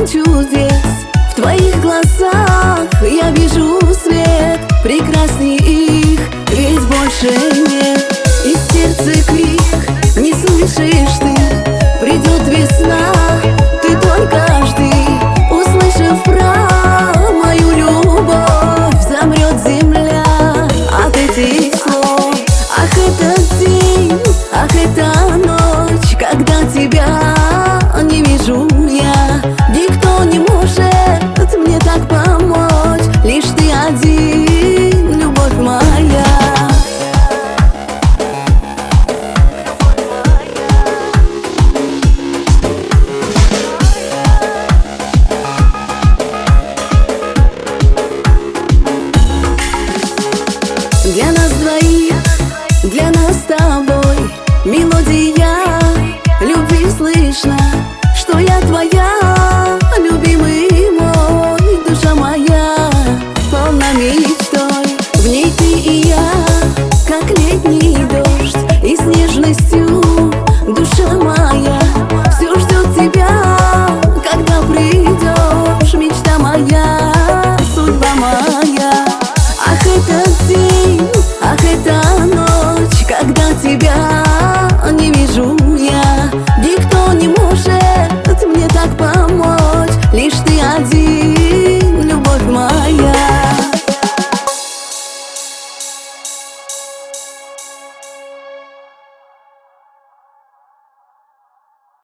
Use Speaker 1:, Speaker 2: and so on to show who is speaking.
Speaker 1: чудес. В твоих глазах я вижу свет, прекрасней их ведь больше нет. И в сердце крик, не слышишь ты, придет весна, ты только жди. Услышав про мою любовь, замрет земля от этих слов. Ах, этот день, ах, эта ночь, когда тебя не вижу я. Никто не может мне так помочь, лишь ты один, любовь моя. Для нас двоих, для нас с тобой мелодия любви слышно, что я твоя, любимый мой, душа моя полна мечтой. В ней ты и я, как летний дождь, и с нежностью душа моя все ждет тебя, когда придешь, мечта моя, судьба моя. Ах, этот день, ах, эта ночь, когда тебя не вижу я. Никто не может мне так помочь, лишь ты один.